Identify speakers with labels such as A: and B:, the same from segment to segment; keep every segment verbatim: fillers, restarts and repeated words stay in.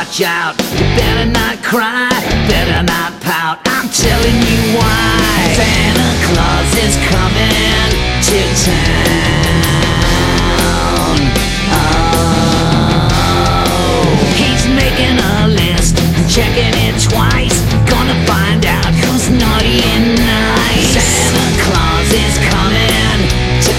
A: watch out. You better not cry, better not pout. I'm telling you why. Santa Claus is coming to town. Oh, he's making a list, checking it twice. Gonna find out who's naughty and nice. Santa Claus is coming to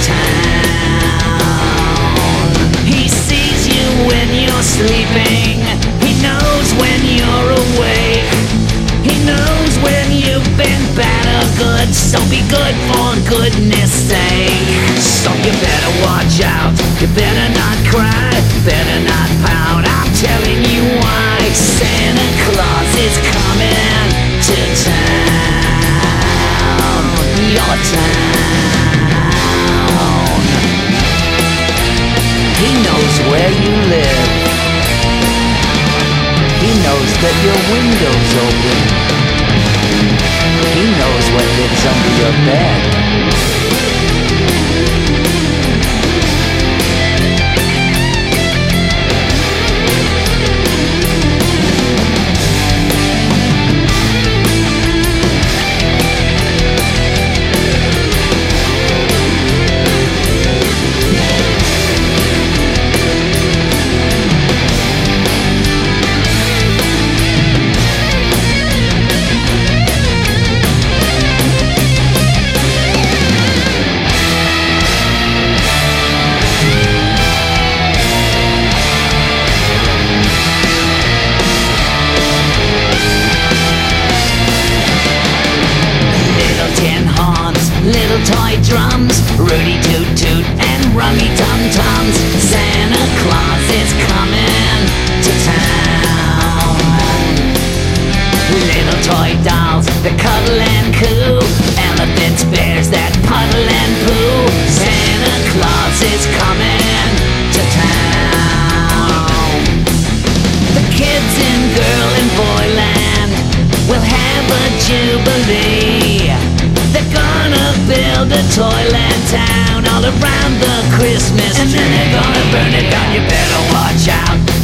A: town. He sees you when you're sleeping. He knows when you're awake. He knows when you've been bad or good. So be good for goodness sake. So you better watch out. You better not cry, better not pout. I'm telling you why. Santa Claus is coming to town. Your town. He knows where you live. He knows that your window's open. He knows what lives under your bed. Little toy drums, Rudy Toot Toot and Rummy Tum Tums. Santa Claus is coming to town. Little toy dolls that cuddle and coo, elephants, bears that puddle and poo. Santa Claus is coming to town. The kids in girl and boyland will have a jubilee. They're gonna build a toyland town all around the Christmas tree. And then they're gonna burn it down. You better watch out.